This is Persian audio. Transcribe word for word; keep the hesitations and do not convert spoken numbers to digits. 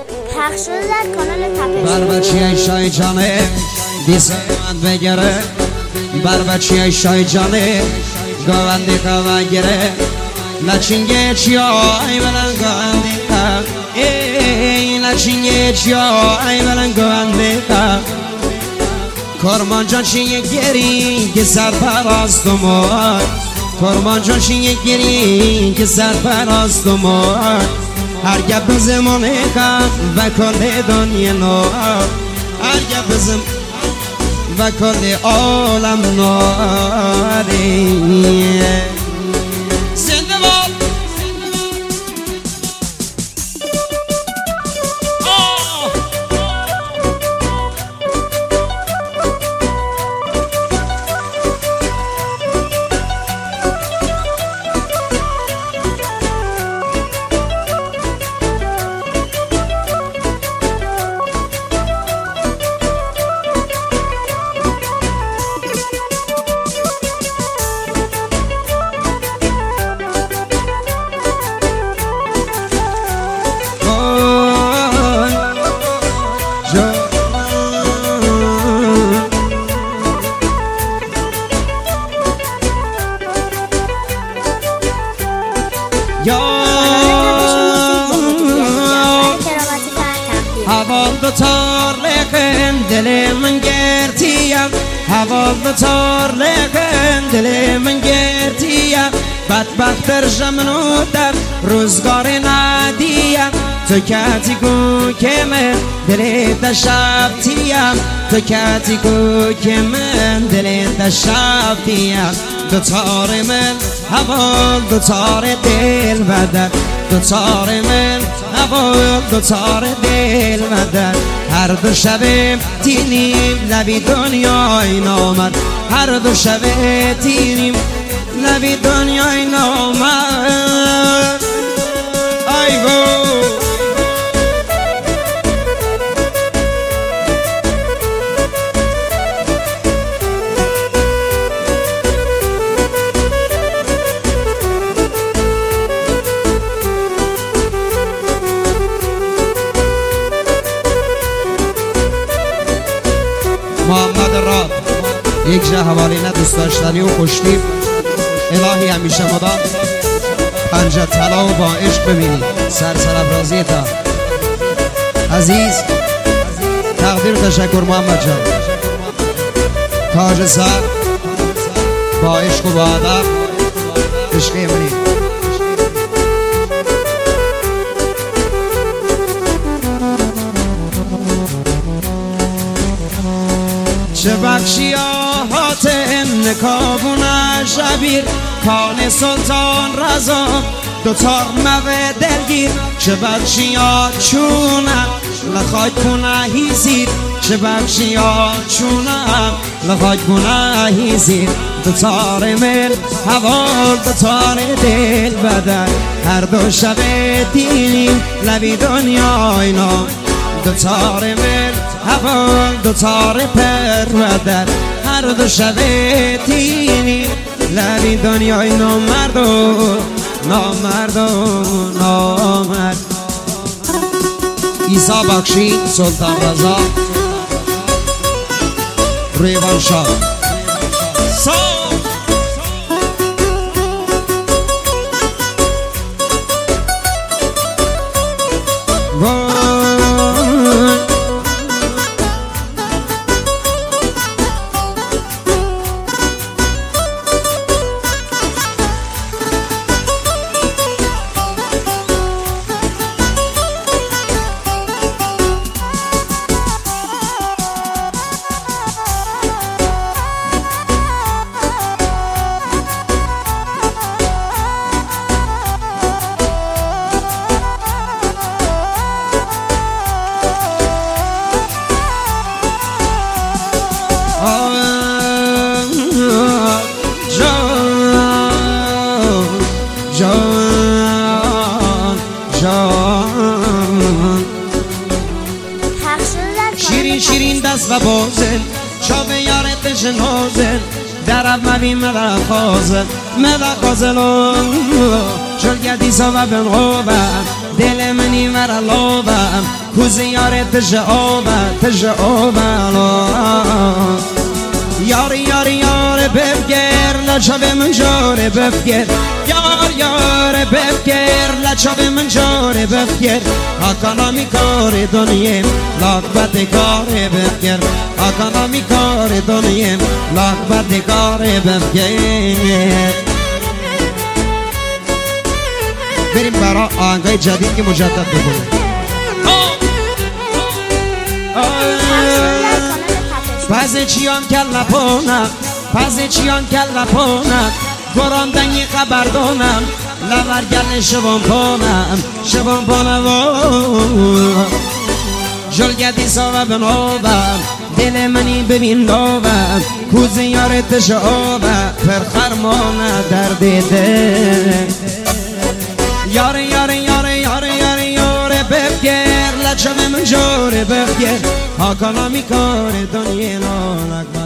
پخش شده در کانال تپش. بر بچه شای جانه دیسه من بگره، بر بچه شای جانه گوندی قوا گره، لچینگه چیای بلن گوندی قوا، ای لچینگه چیای بلن گوندی قوا. کرمان جان چیه گری که سر پراست و مار، کرمان جان چیه گری که سر پراست و مار. هر گپ زمانه کن و کل دنیا نار، هر گپ زم و کل عالم ناری. زنده باد هوا دو تار لکن دل من گرتیم، هوا دو تار لکن دل من گرتیم. بدبخت در جمنو در روزگار ندیم، تو کتی گو که من دل دشبتیم، تو کتی گو که من دل دشبتیم. دو تار من هوا دو تار دل بدن، دو تار من هوا دو تار دل بدن. هر دو شب تینیم لبی دنیای نامد، هر دو شب تینیم لبی دنیای نامد. ای گو محمد راد یک جه حوالینه دوست داشتنی و خوشتیب. الهی همیشه مدام پنجه طلا و با عشق ببینی سر سرافرازی تا عزیز. تقدیر تشکر محمد جان، تاج سر با عشق و با ادب عشقی منی. چه بخشی آهات نکابون شبیر، کان سلطان رضا دوتار موه دلگیر. چه بخشی آه چونم لخاک گناهی زیر، چه بخشی آه چونم لخاک گناهی زیر. دوتار من هوا دوتار دل بدن، هر دو شب دینیم لبی دنیای نام. دوتار من هوا دوتار پر بدن، هر دو شب تینی لبی دنیای نامرد و نامرد و نامرد. ایسا بخشی سلطان رضا ریوان شاه شیرین شیرین دست و بازل شاب یارت شنازل درب مبین مدر خازل مدر خازلون شل گدی سا و بن غوبم دل منی مرا لابم کوزه یاره تجه آبه تجه آبه یار یار یار بفگر لچاب من جاره بفگر یار یار بفگر لچاب من جاره بفگر آکانا می کار دنیم لاکبت کار بفگر آکانا می کار دنیم لاکبت کار بفگر. بریم برای آهنگای جدید که مجدد بکنیم. پس چیان کلا پونم پس چیان کلا پونم گران دنگی خبر دونم لورگل شبان پونم شبان پونم جلگتی ساوه بنوبم دل منی ببین نوبم کوزه یارت شعبه پر خرمانه درد دل یاره یاره یاره یاره یاره یاره بفگر لچم من جوره بفگر آکانا می کار دنیا نالک